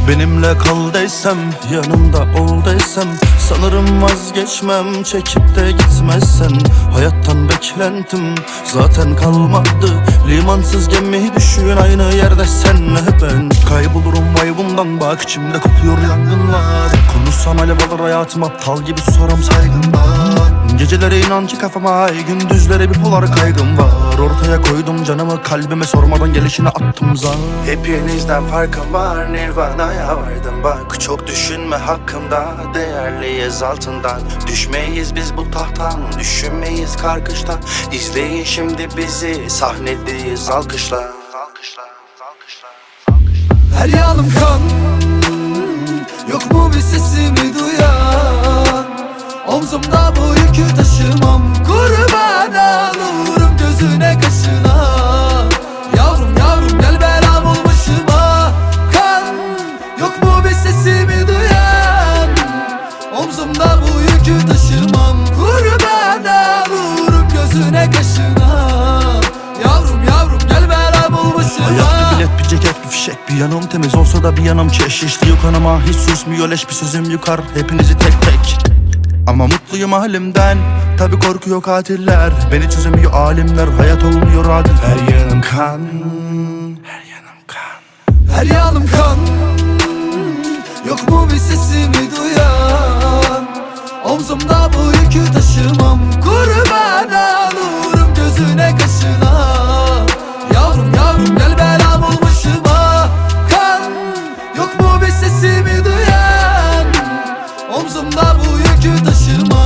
Benimle kal desem, yanımda ol desem, sanırım vazgeçmem çekip de gitmezsen. Hayattan beklentim zaten kalmadı, limansız gemi düşün aynı yerde senle ben. Kaybolurum vay bundan, bak içimde kopuyor yangınlar. Konuşsam alev alır hayatım, aptal gibi soram saygımdan. Gecelere inan ki kafama ay, gündüzlere bipolar kaygım var. Ortaya koydum canımı, kalbime sormadan gelişine attım zar. Hepinizden farkım var, Nirvana'ya vardım bak. Çok düşünme hakkımda, değerliyiz altından. Düşmeyiz biz bu tahttan, düşünmeyiz karkıştan. İzleyin şimdi bizi, sahnedeyiz alkışla. Her yanım kan, yok mu bir sesimi duyan? Omzumda bu yükü taşımam, kurban olurum gözüne kaşına. Yavrum yavrum gel belam ol başıma. Kan, yok mu bir sesimi duyan? Omzumda bu yükü taşımam, kurban olurum gözüne kaşına. Yavrum yavrum gel belam ol başıma. Hayat bir bilet, bir ceket, bir fişek, bir yanım temiz olsa da bir yanım keşiş. Diyor kanıma hiç susmuyor leş, bir sözüm yıkar hepinizi tek tek. Ama mutluyum halimden, tabi korkuyor katiller. Beni çözemiyor alimler, hayat olmuyor adil. Her yanım kan, her yanım kan. Her yanım kan, yok mu bir sesimi duyan? Omzumda bu yükü taşımam, kurban olurum gözüne kaşına. Yavrum yavrum gel belam ol başıma. Kan, yok mu bir sesimi duyan? Omzumda bu yükü taşımam.